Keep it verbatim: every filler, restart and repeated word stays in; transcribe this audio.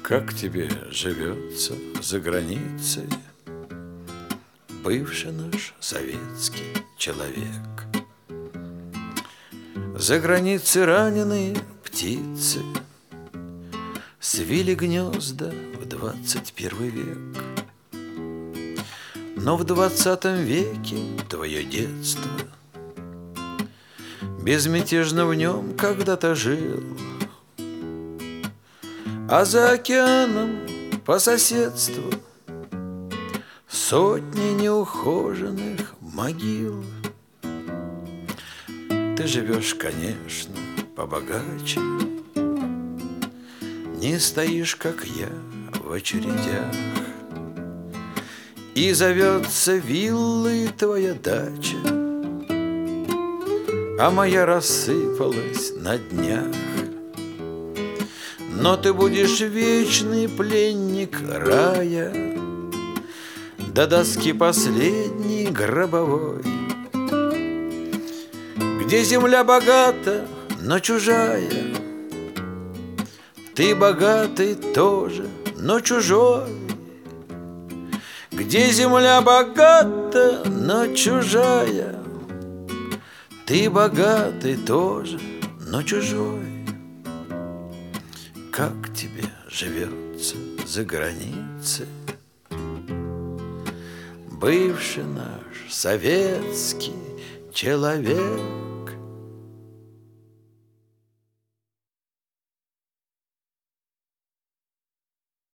Как тебе живется за границей, бывший наш советский человек? За границей раненые птицы свили гнезда в двадцать первый век. Но в двадцатом веке твое детство безмятежно в нем когда-то жил, а за океаном по соседству сотни неухоженных могил. Ты живешь, конечно, побогаче, не стоишь, как я, в очередях, и зовется виллой твоя дача, а моя рассыпалась на днях. Но ты будешь вечный пленник рая до доски последней гробовой, где земля богата, но чужая. Ты богатый тоже, но чужой. Где земля богата, но чужая. Ты богатый тоже, но чужой. Как тебе живется за границей, бывший наш советский человек?